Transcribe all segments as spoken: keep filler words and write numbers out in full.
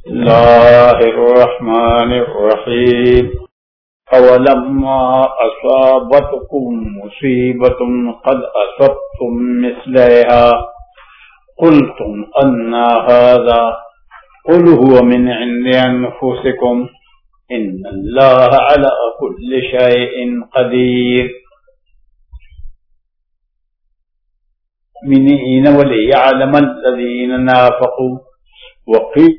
बिस्मिल्लाहिर्रहमानिर्रहीम। अवलम्मा असाबतकुम मुसीबतुन क़द असबतुम मिस्लहा क़ुल्तुम अन्ना हाज़ा क़ुल हुवा मिन इंदि अनफुसिकुम इन्नल्लाहा अला कुल्लि शैइन क़दीर। मिनीन वलियअलमल लज़ीना नाफ़क़ू वक़ील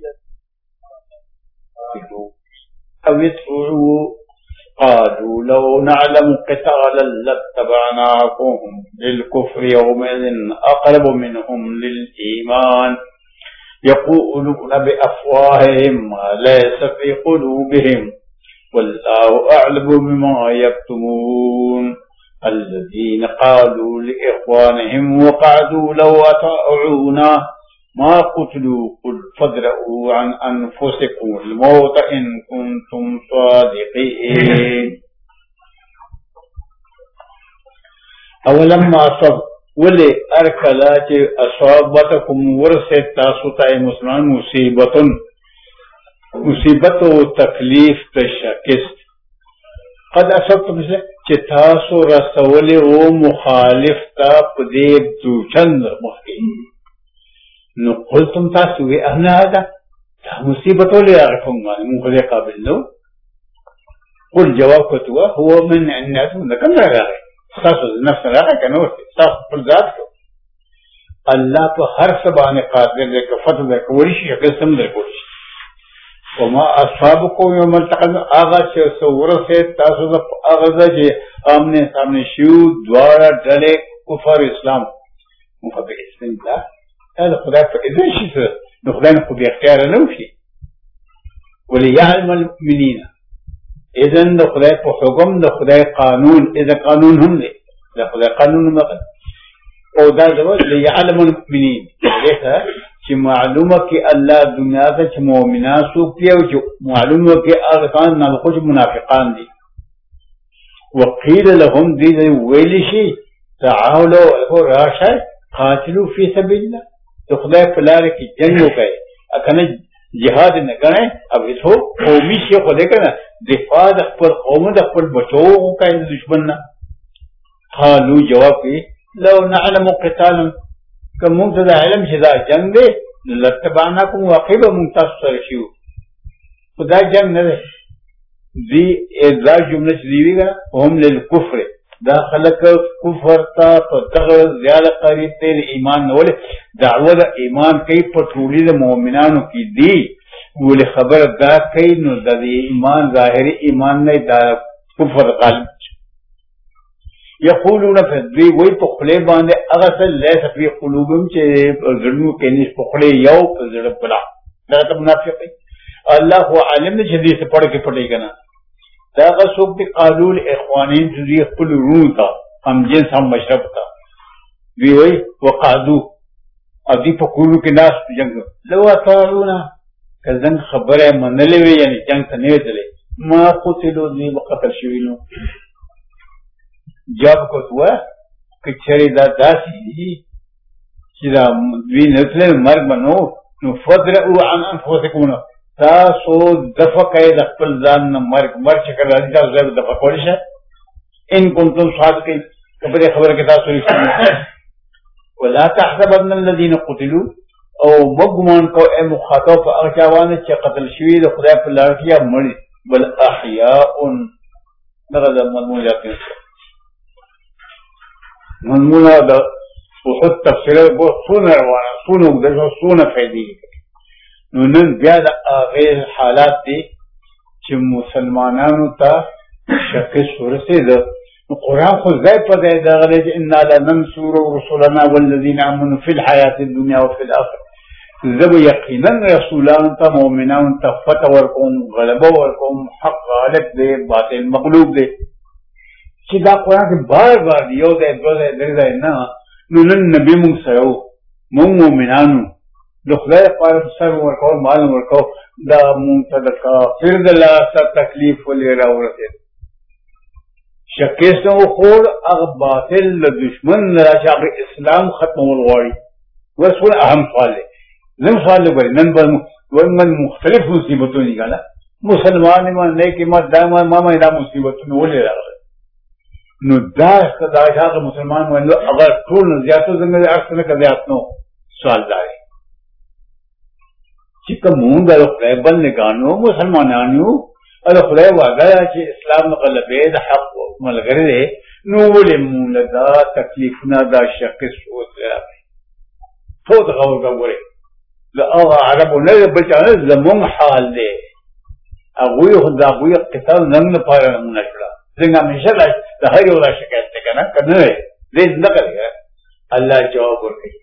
क़ालू लौ नअलमु क़ितालन लत्तबअनाकुम लिल-कुफ़्रि यौमइज़िन अक़रबु मिनहुम लिल-ईमान यक़ूलून बिअफ़वाहिहिम मा लैसा फ़ी क़ुलूबिहिम वल्लाहु अअलमु बिमा यक्तुमून। अल्लज़ीना क़ालू लिइख़वानिहिम वक़अदू लौ अताअूना मा क़ुतिलू क़ुल फ़द्रऊ अन अनफुसिकुमुल मौत इन कुन्तुम सादिक़ीन। अवलम्मा असब वले अरकला चे असाबतकुम वरसे तासुताए मुसलमान मुसीबतुन मुसीबत व तकलीफ तशकिस्त कद असबतुम से चितासु रसवले ओ मुखालिफ ता पदेब दूचंद मुखी नु कुल तुम तासु वे अहना आदा ता मुसीबतों ले आरफुंगा मुखले काबिल लो कुल जवाब को तुआ हुआ मन अन्नातु नकम रहा है तासु नफ्स रहा है कनो तासु पर जात को अल्लाह तो हर सबाने कादिर दे के फतह दे के वरिश शक्ल समझ को वमा अस्हाबको यौमल तक़ल आगा से सवर से तासु आगा जे आमने सामने शिव द्वारा डले कुफर इस्लाम मुखबे इस्लाम هذا خدای په اذن شي نو خدای نه خو به اختیار نه وشي وليعلم المؤمنين اذن د خدای په حکم د خدای قانون اذا قانون هم دی د خدای قانون مقد او دا ضرورت ليعلم المؤمنين دغه چې معلومه کې الله دنیا ته چې مؤمنان سو پیو چې معلومه کې هغه کان نه خو منافقان دي وقيل لهم دي ویل شي تعالوا راشه قاتلوا في سبيل الله तो खुदा फैलाने की जंग हो गए अखने जिहाद न गए अब इसो कौमी से खुदे का ना दिफा पर कौम पर बचाओ का दुश्मन ना खालू जवाब की लो नअलम क़ितालन का मुंतज़ा इल्म शिदा जंग दे लत्तबाना को वाक़िब मुंतज़र शिव खुदा जंग न दे दी इज़ा जुमले दीवी का हम लिल कुफ्र दाखिल कुफर ता तगड़ ज्यादा करीब तेरे ईमान नोले दावत ईमान कई पटूली द मोमिनानों की दी बोले खबर दा कई नो दे ईमान जाहिरी ईमान नहीं दा कुफर गालिब यक़ूलून फद्दी वही पखले बांधे अगर से ले सफी क़ुलूबिहिम चे ज़ुल्म के निस पखले यौ ज़ड़ बला दा तो मुनाफिक अल्लाह को आलिम ने जल्दी से पढ़ के पढ़ेगा ना दागा सोक भी कालूल इख्वानीन जुदी कुल रून था हम जिन्स हम मशरब था भी वही वक़ादू अभी पकूलू के नास जंग लवा तारूना का जंग खबर है मनले वे यानी जंग तने चले माँ कुतिलो दी वक़तल शिविलो जब को हुआ कि चरीदा दासी चिरा वी नस्ले मर्ग बनो नुफद्र उ अन अनफुसिकुम तासो दफा कई दखल जान मर्ग मर चकर राजी तासो दफा कोशिश है इन कुंतुम सादिक़ीन कबरे खबर के तासो वला तहसबन الذين قتلوا او मगमान को ए मुखातब अचावान च कत्ल शवी द खुदा पर लड़कियां मरी बल अहयाउन नगद मजमून जाते हैं मजमूना द बहुत तफसीर वो सुन रवाना सुनो देखो सुन फैदी नन बया द गैर हालात दी چې مسلمانانو ته شکه سورته ده القرآن خو ځای په ځای دا غلي چې ان لننصر رسلنا والذين امنوا في الحياه الدنيا وفي الاخره زب یقینا رسولان ته مؤمنان ته فتح ورکوم غلبه ورکوم حق غالب دی باطل مغلوب دی چې دا قرآن کې بار بار یو ځای دوه ځای درې ځای نه نو نن نبی موږ سره مو مؤمنانو د خدای په سر ورکو مال ورکو دا مونږ کافر د لاس تکلیف ولې راوړته شکیسو خور اغ باطل دشمن راشه اسلام ختمول غواړي وسول اهم سوال نن سوال وګورئ نن به ورمن مختلف مصیبتونه نګاله مسلمان باندې کې ما دامه ما ما دا مصیبتونه ولې راغله نو دا دا هغه مسلمان باندې اگر ټول زیاتو څنګه اصله کې زیات نو سوال دی چې کوم د خدای باندې ګانو مسلمانانو او خدای وعده چې اسلام غلبه د حق ملګری نو ولې مونږ دا تکلیفونه دا شکست وځي فوت غور غوري لا عربو نه بچانه زمون حال دی هغه خدا هغه قتال نن نه پاره نه کړه څنګه همیشه د هر یو را شکایت کنه کنه دې نه کوي الله جواب ورکړي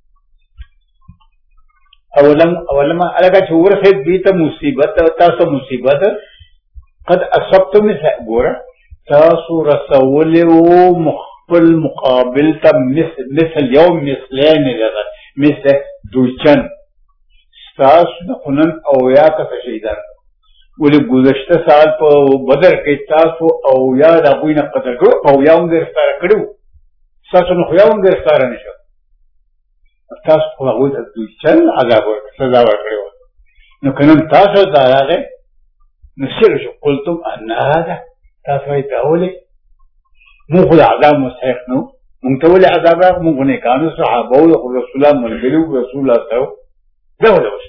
اولم اولما الګه چې ورخه دې ته مصیبت تاسو مصیبت قد اصبتم ګور تاسو رسول او مخبل مقابل ته مثل مثل يوم مثلين لغه مثل دوچن تاسو د خنن او یا کا شهیدان ولې گذشته سال په بدر کې تاسو او یا د غوینه قتل کړو او یا هم گرفتار کړو تاسو نو خو یا هم گرفتار نشو تاسو خو هغه د دوچن عذاب ورکړ سزا ورکړو نو کنه تاسو دا راغې نو شر شو قلتم ان هذا تاسو یې تاولې مو خو عذاب مستحق نو مونږ ته ولې عذاب راغ مونږ نه کانو صحابه او رسول الله ملګرو رسول الله ته دا ولا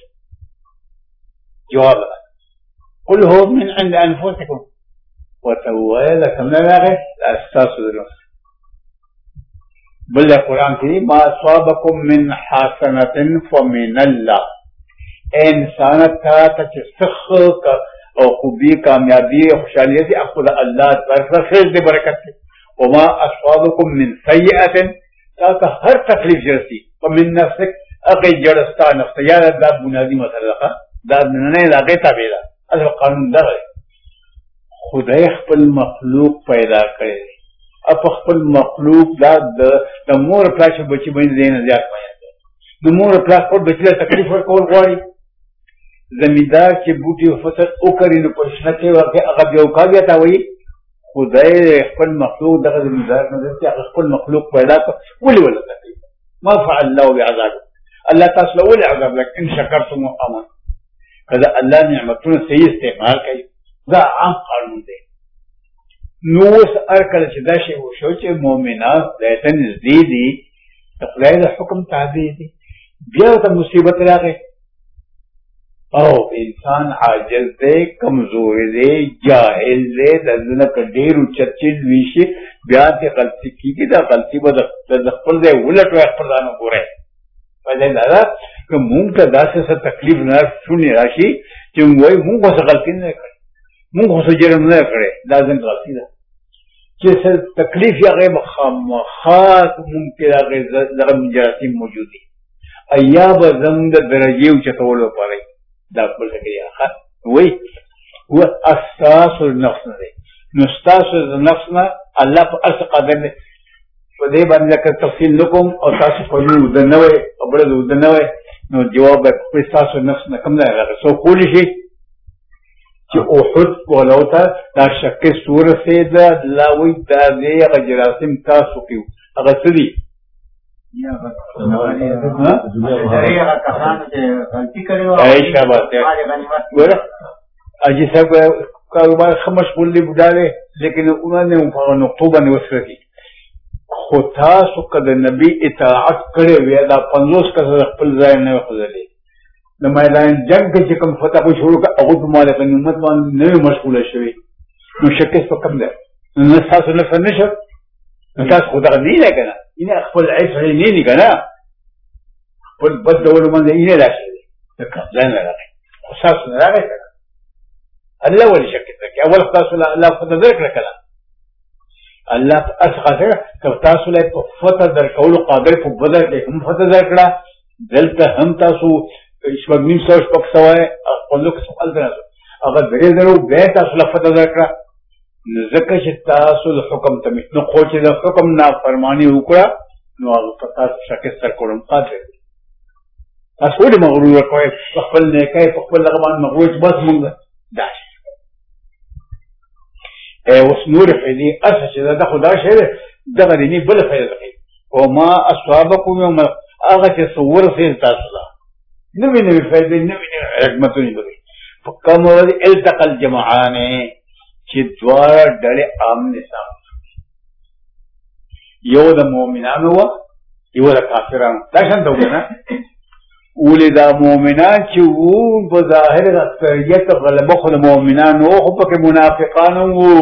جواب قل هو من عند انفسكم وتوالى كما راغ الاساس النص بل القران کې ما اصابكم من حسنه فمن الله انسان تا تسخ او خوبی کامیابی خوشحالی دي اخذ الله طرف خیر دي برکت وما اصابكم من سيئه تا هر تکلیف جرسي فمن نفسك اقي جرستا نفس یا دا بنیادی مسله دا نه نه لاګه تابع ده اصل قانون دا خدای خپل مخلوق پیدا کړي اپ خپل مخلوق دا د مور پلاش بچي باندې نه زیات پایي د مور پلاش په بچي تکلیف ورکول غواړي زمیدار چې بوټي فصل او کړي نو پښنه کې ورته هغه یو کاږي تا وایي خدای خپل مخلوق دغه زمیدار نه چې خپل مخلوق پیدا کړ ولي ولا تکلیف ما فعل الله بعذاب الله تاسو له عذاب لك ان شکرتم وامنتم کله الله نعمتونه صحیح استعمال کوي دا عام قانون دی نو اوس ارکل چې دا شی وشو چې مؤمنان دایته نږدې دي خدای د حکم تابع دي بیا ته مصیبت راغی او انسان عاجز دی کمزور دی جاهل دی د ځنه کډیرو چرچل ویشي بیا ته غلطي کیږي دا غلطي به د خپل دی ولټ وي خپل ځان وګورئ وجه دا که مونږ ته داسې څه تکلیف نه شونې راشي چې موږ وایو مونږ څه غلطي نه کړې مونږ څه جرم نه کړی دا زموږ غلطي ده چې څه تکلیف یې هغې مخامخا مونږ کې هغې دغه جراثیم موجود دي ایا به زموږ د درجې اوچتولو لپاره دا خپل ټکي وایي هو اساس النفس نه دی نو ستاسو د نفس نه الله په هر څه قادر دی په دې باندې که تفصیل نکوم او تاسو په نو د نوې خبره د نوې نو جواب په تاسو نفس نه کم نه راغلی سو کولی شي چې احد ولوته دا شکې سوره سیده الله وایي دا دې هغه جراثیم تاسو کې هغه څه دي اجي صاحب کاروبار خمش بولي بډاله لیکن انہوں نے نقطو باندې وسرتي خو تاسو کده نبی اطاعت کړي وی دا پنځوس کسه خپل ځای نه وخذلې د میدان جنگ کې کوم فتح کو شروع کا هغه مالک امت باندې نه مشغوله شوی نو شکه څه کم ده نو تاسو نه فنشه تاسو خدای دی نه کنه ان خپل عيش نه نه کنه خپل بد ډول باندې نه راشي تکه ځان راغی خاص نه راغی الله ولي شکه کوي اول تاسو الله خدای ذکر کړه الله اسخه که تاسو له فتح درکول قادر په بدل کې هم فتح درکړه دلته هم تاسو شپږ نیم سو شپږ سوای خپل څه سوال درته هغه درې درو به تاسو له فتح درکړه ځکه چې تاسو د حکم ته نو خو چې د حکم نافرمانی وکړه نو هغه تاسو شکه سر کولم قادر تاسو دې مغرور کوئ خپل نه کوي خپل لغمان مغرور بس مونږ داش اوس نور فدي اساس دا خدا شی دغه دې بل فائدہ کوي او ما اصحابكم يوم هغه چې صور سي تاسو نوی نوی فائدې نوی نوی حکمتونه لري. په کوم ورځ التقى الجمعان چې دواړه ډلې آمنے سامنے، یو د مؤمنانو و یو د کافرانو. دا څنګه وګڼه ولې دا مؤمنان چې وو په ظاهر اکثریت غلبه خو د مؤمنانو خو پکې منافقانو وو.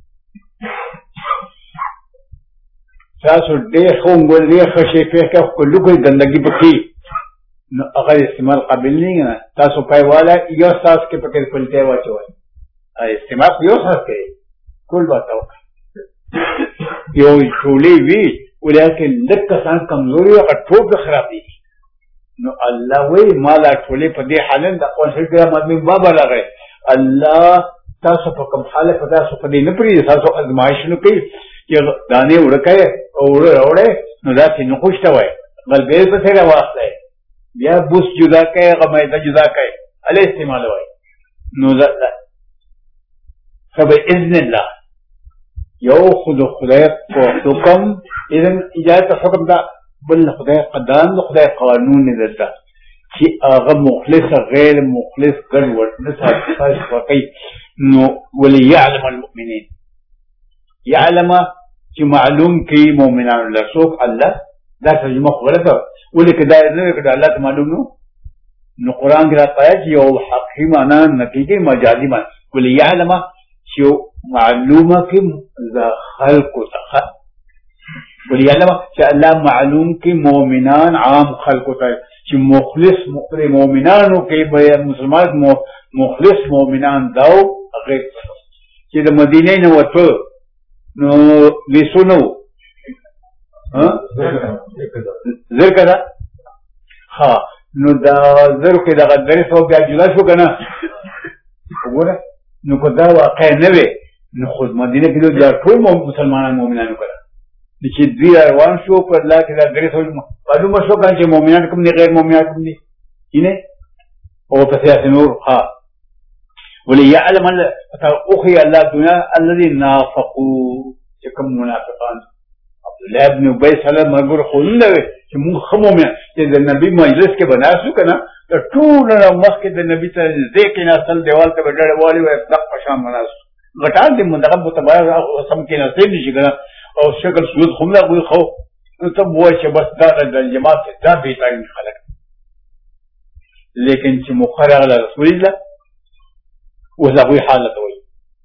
تاسو ډېر خو ولې خشې فکر کولو کوئی ګندګي پکې نو هغه استعمال قابل نه. تاسو پایواله یو ساس کې پکې پلټه واچوي استعمال یو ساس کې کول باتاو یو شولې وی ولیکن لکه څنګه کمزوري او ټوب خرابې. نو الله وی مالا ټولې په دې حالت د قول شکر مدمن بابا لغه الله تاسو په کوم حالت په تاسو په دې نه پری تاسو ازمایښت نو کوي چې دانه وړکای او وړه نو دا چې نو خوشته وای بلګې په څیر واسطه بیا بوس جدا کوي غمایته جدا کوي ال استعمال وای نو دا سبب اذن الله یو خود خدای په حکم اذن اجازه حکم دا بل خدای قدام خدای قانون نه درته چې هغه مخلص غیر مخلص ګډ ورته تاسو کوي. نو ولي يعلم المؤمنين يعلم چې معلوم کوي مؤمنان له څوک الله دا ترجمه غلطه ولې کدا نه کدا الله ته معلوم نو نو قران کې راځي یو حقیقي معنا نه کیږي مجازي معنا ولي يعلم چې معلومه کې خلق ته ولي يعلم چې الله معلوم کې مؤمنان عام خلق ته چې مخلص مقر مؤمنانو کې به مسلمان مخلص مؤمنان داو غیر چې د مدینه نه وته نو لیسونو ها زر کړه ها نو دا زر کې دا درې سو بیا جلا شو کنه وګوره نو کو دا واقع نه وي نو خود مدینه کې دا ټول مسلمانان مؤمنانو کړه چې دوی روان شو پر الله کې دا درې سو معلومه شو کنه چې مؤمنان کوم دي غیر مؤمنان کوم دي اینه او تاسو نور ها وليعلم اخي الله دنیا الذي نافقوا كم منافقان. عبد الله بن ابي سلام مرګور خو نه وي چې موږ خمومه چې د نبی مجلس کې بناسو کنه ټول مخ کې د نبی ته ځکه نه اصل دیوال ته بدړ والی وي د پښام مناسو غټان دې منتخب متبایر او سم کې نه سي نشي کنه او شکل سود خو نه غوي خو نو ته وای چې بس دا د جماعت دا به تاین خلک لیکن چې مخرج علی رسول الله وزغوی حالت وي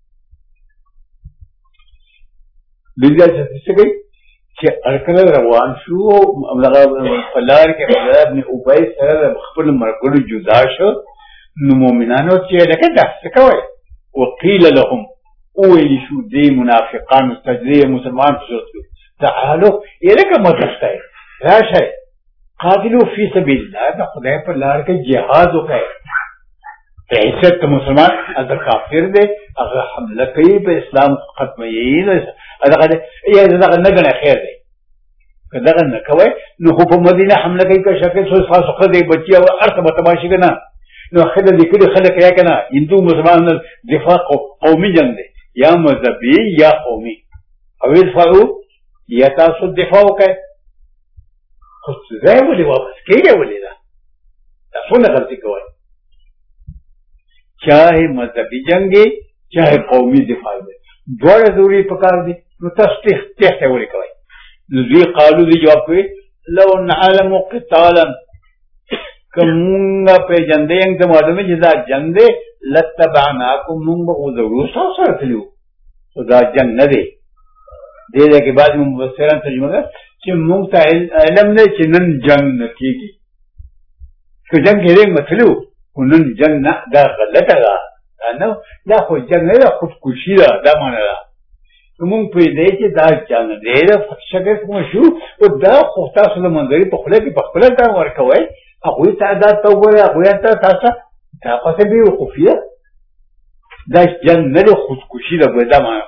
دغه څه کوي چې ارکل روان شو هغه فلار کې عبدالله ابن ابي سره خپل مرګ جدا شو نو مؤمنانو چې لکه تاسو کوي وقيل لهم اویل شو دي منافقان مستجری مسلمان صورت تعالوا الک مدرسه راشه قاتلوا فی سبیل الله د خدای په لار کې jihad وکړي. حیثیت مسلمان اگر کافر دے اگر حملہ کئی پہ اسلام ختم یہی نہ اگر یہ اگر نہ گنے خیر دے اگر نہ کوي نو خو په مدینه حمله کوي که شکل څو خاص خو دې بچي او ارته متماشي کنه نو خدای دې کړي خلک یا کنه هندو مسلمان دفاع قومي جنگ دی یا مذهبي یا قومي او دفاعو یا تاسو دفاع وکړي خو ځای ولې واپس کېږي ولې دا تاسو نه غلطي کوي چاہے مذہبی جنگی چاہے قومی دفاع دے دوڑے ضروری پکار دی نو تستیخ تیختے ہوئے کوئی نزوی قالو دی جواب کوئی لو نعلم قتالا کمونگا پہ جندے ینگ تا معلومی جدا جندے لتبعناکم مونگا او ضرور سا سرک لیو تو دا جنگ ندے دے دے کے بعد مبصران ترجمہ دا چی مونگ تا علم دے چی نن جنگ نکی گی تو جنگ کے رنگ مطلو ونن جنگ نه دا غلطه ده نه دا خو جنگ نه خودکشي ده دا معنی ده موږ په دې چې دا جنگ دی دا شګه کوم شو او دا خو تاسو له منځري په خله کې په خپل دا ورکوي هغه ته دا ته وره هغه ته تاسو دا پته به وقفيه دا جنگ نه خودکشي ده دا معنی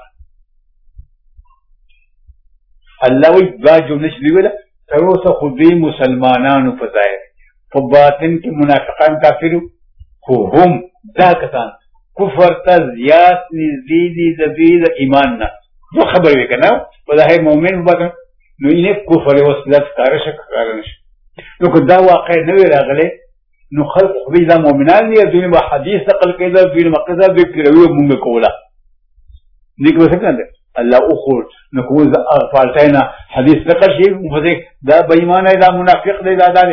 الله وی دا جمله شې ویله تر اوسه خو دې مسلمانانو په ظاهر په باطن کې منافقان کافرو خو هم دا کسان کفر ته زیات نږدې دي د دې د ایمان نه نو خبر وي کنه په ظاهر مؤمن وبکه نو یې کفر او وسلت کار شک کار نشي نو کو دا واقع نه وی راغله نو خلق خو دا مؤمنان دي دوی به حدیث نقل کوي دا دوی مقصد دوی پیروي مونږ کوله نیک وسه کنده الله او خو نو کو ز فالتینا حدیث نقل شي مفسر دا بېمانه دا منافق دی دا دا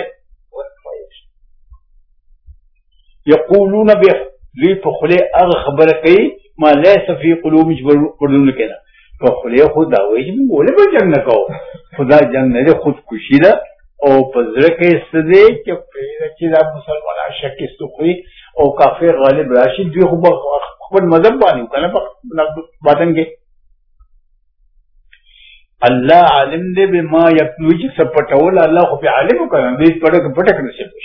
یقولون به ذی فخله اغه خبره کوي ما ليس في قلوب جبرون کنا فخله خدا وایي چې ولې به جنگ نه کوو خدا جنگ نه خودکشي ده او پزړه کې استدې چې چې دا مسلمانان شک استخوي او کافر غالب راشي دوی خو خپل مذهب باندې کنه په باطن کې الله عالم دې بما یتلو چې سپټول الله خو په عالم کنه دې پټه پټه کنه شي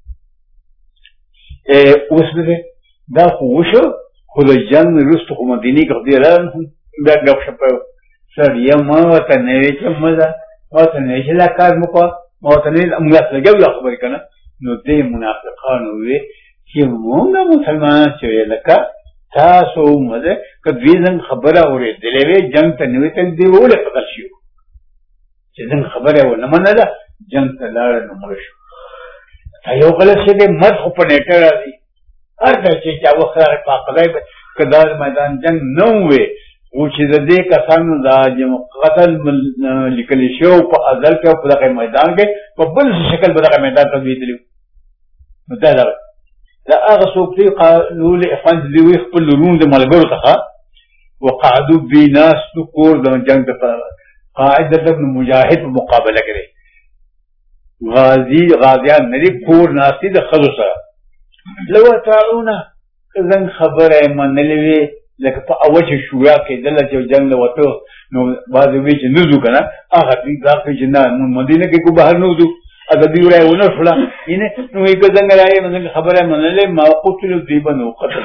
ا اوس دې دا خو وشو خو د جنگ رست خو مدینه کې دی ران دا غف شپه سر یم وته نه چې مزه وته نه چې لا کار مکو وته نه موږ له جوړ خبر کنه نو دې منافقان وي چې موږ مسلمان چې لکه تاسو مده کدی زن خبره اورې دلې جنگ ته نوې ته دی وله قتل شي چې زن خبره و نه منله جنگ ته لاړ نو مړ شو یو غلط څه دې مد خو په نیټه راځي هر چې چا وخره په قضای کدار میدان جنگ نو وي او چې د دې کسانو دا چې قتل لیکل شو په ازل کې په دغه میدان کې په بل شکل په دغه میدان ته ویدلی نو دا دا هغه څوک چې قالوا لإخوان ذوي خپل لورون د ملګرو څخه وقعدوا بناس کور د جنگ ته قاعده ابن مجاهد په مقابله کوي غازی غازیان ندی کور ناستی د خلو سره لو تعونا کزن خبره منلوي لکه په اوجه شورا کې دله چې جنگ وته نو بعد وی چې نوزو کنه هغه دې دا چې نه مدینه کې کو بهر نوزو اګه دی ورای ونه فلا ینه نو یې کزن راي من خبره منلې ما قتل دیبنو قتل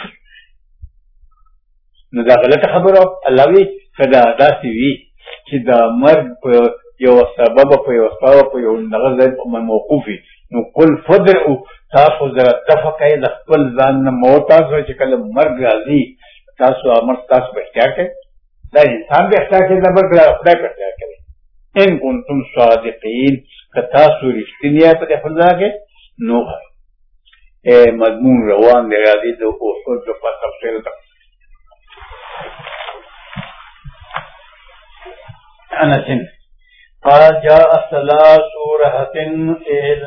نو دا غلطه خبره الله وی کدا داسي وی چې دا مرګ یو سبب په یو سبب په یو نغزه په موقوفي نو کل فدر او تاسو زرا تفقای د خپل ځان نه موت تاسو چې کله مرګ راځي تاسو امر تاسو به اختیار کړئ دا انسان به اختیار کړي دا بل خدای په اختیار کوي ان کنتم صادقین که تاسو رښتینی په خپل ځای کې نو اے مضمون روان دی راځي د اوسو په تفصیل ته انا سن قال جاء ثلاث رهط إلى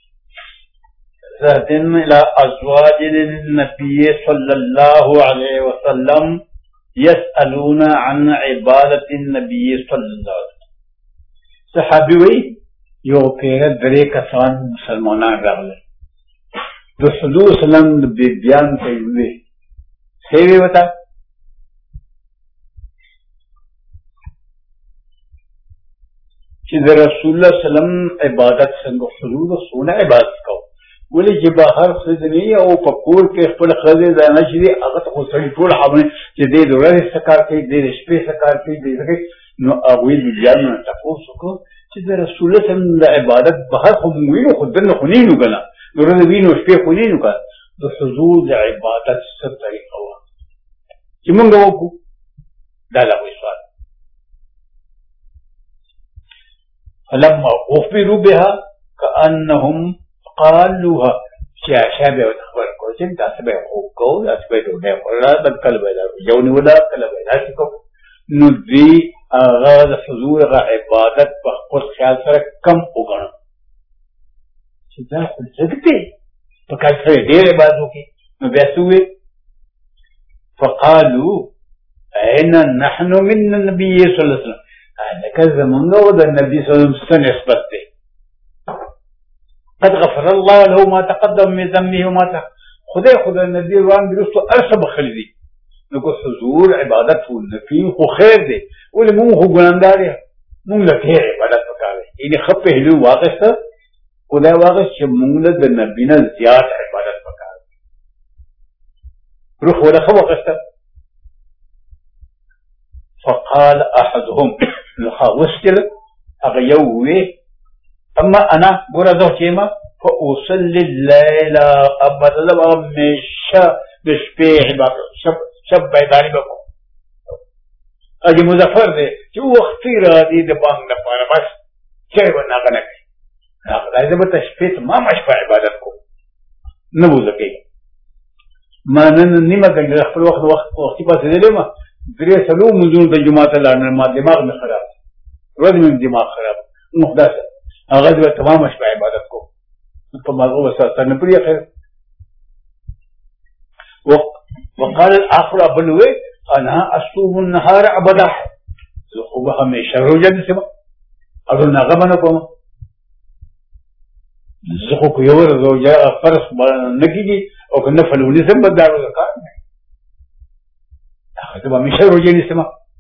إلى أزواج النبي صلى الله عليه وسلم يسألون عن عبادة النبي صلى الله عليه وسلم صحابي وي یو پیر درې کسان مسلمانان راغله د رسول الله صلی الله علیه وسلم د بیان کوي څه وی وتا چې د رسول الله صلی الله علیه وسلم عبادت څنګه شروع سونه عبادت کو ولې چې بهر خدنی او په کور کې خپل خزه دا نشي هغه ته سړي ټول حاضر چې د ورځې سکار کوي د شپې سکار کوي د نو هغه دې ځان تاسو کو چې د رسول الله صلی الله علیه وسلم د عبادت بهر خو موږ خو دنه خو نه کنه ورته وینو شپې خو نه کنه د حضور د عبادت څه طریقه و چې موږ وکړو دا لا وې سوال فلما غفروا بها كأنهم قالوها شابه خبر کو چې تاسو به کو تاسو به ډوډۍ ولا د کله به یو نه ولا کله به تاسو کو نو دی هغه د حضور غ عبادت په خپل خیال سره کم وګڼه چې دا خو ځکه په کار سره ډېر عبادت وکړي نو بیا سوې فقالوا اين نحن من النبي صلى الله عليه وسلم لکه زمونږ او د نبي صلی الله علیه وسلم نسبت دی قد غفر الله له ما تقدم من ذنبه وما تأخر خدای خدای نبی روان درستو ارسه بخلی دی نو کو حضور عبادت و نفی خو خیر دی ولی مون خو گناندار یا مون لکه عبادت بکاوی یعنی خب پهلو واقع خدای واقع چې مونږ د نبی نه زیات عبادت وکړو روح ولا خو واقع فقال احدهم لخوستل اغيوي اما انا غرزو كيما فاصلي الليل ابدا ومشى بشبي عبادت شب شب بيداني بكو اجي مظفر دي جو وختي را دي د بانګ نه پاره بس چي ونا غنک هغه دې به تشبيه ما مش په عبادت کو نه وځي ما نن نیمه غنډه خپل وخت وخت وختي پاتې دی ما درې سلو مونږ د جمعه ته لاړ ما دماغ مې خراب ورځ مې دماغ خراب نو خدای هغه د تمام شپه عبادت کو په ماغه وساته نه پرې خیر وقال الاخر بلوي انا اصوم النهار ابدا خو همیشه روزه نسم اذن هغه باندې کوم زه خو یو روزه فرض نه کیږي او کنه فلونی سم بدارو کار نه هغه به همیشه روزه نسم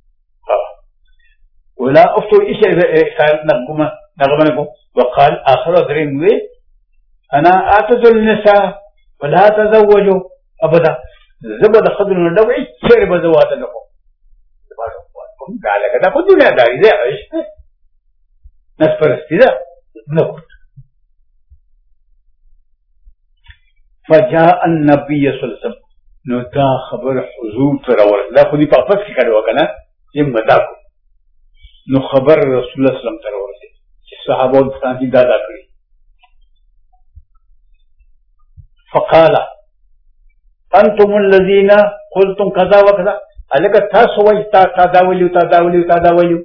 ولا افطر ايش اذا نقوم نغمنكم وقال اخر درين انا اعتزل النساء ولا تزوجوا ابدا زبد خدن النوعي شرب زواج لكم قال كذا كنت لا داري لا عيش ناس فرستي لا نقول فجاء النبي صلى الله عليه وسلم نو دا خبر حضور ترور لا خودي په پس کې کړو کنه یم مداکو نو خبر رسول الله صلی الله علیه وسلم ترور چې صحابه د ستاسو دادا کړی فقال انتم الذين قلتم كذا وكذا الک تاسو وای تا تا دا ویلو تا دا ویلو تا دا ویلو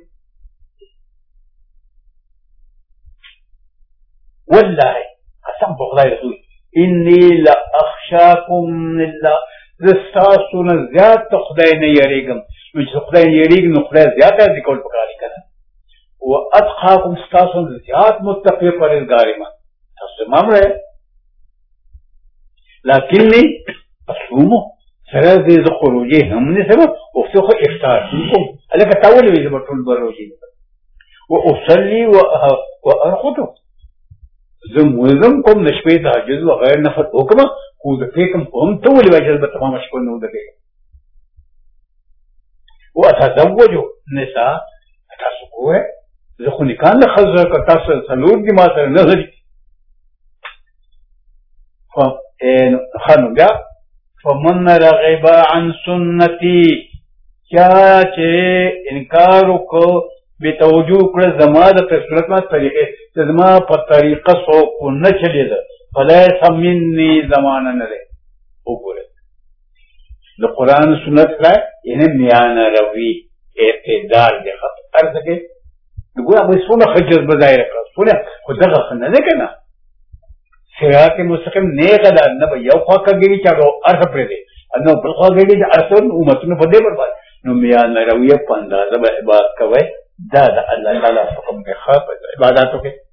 والله قسم بخدای رسول انی لا اخشاکم لله زستاسون زیاد خدای نه یریګم نو چې خدای یریګ نو خدای زیات دې کول پکاري کنه و اتقاکم استاسون زیاد متقی پرهیزګارما تاسو مامره لكني اصومه سره دې خروجي هم نه سبب او څه خو افطار کوم الک تاول وی زما ټول بروجي و اصلي و وارقد زم وزم کوم نشپې تهجد و غیر نفل حکم خو د کوم هم تول وی جذب تمام شکو نو دغه و اتزوج نساء تاسو کوه زه خو نکان له خزر کا تاسو سلور دي ما سره نه لري ف ان خانو بیا فمن رغب عن سنتي کیا چې انکار وکړو به توجه کړ زما د سنت ما طریقې زما په طریقه سو کو نه چلیده فلیس مني زمانه نه ده وګوره د قران سنت لا یعنی میان روي اعتدال دي خط ارزګه دغه به څونه خجز بظاهر کړ څونه خدغه خنه نه کنه صراط مستقیم نه غدا نه به یو خوا کګی چاغو ارث پرې دي انو بل خوا کګی چې ارثون امتونو په دې برباد نو میان روي په اندازه به عبادت کوي دا د الله تعالی حکم به خاطر عبادتو کې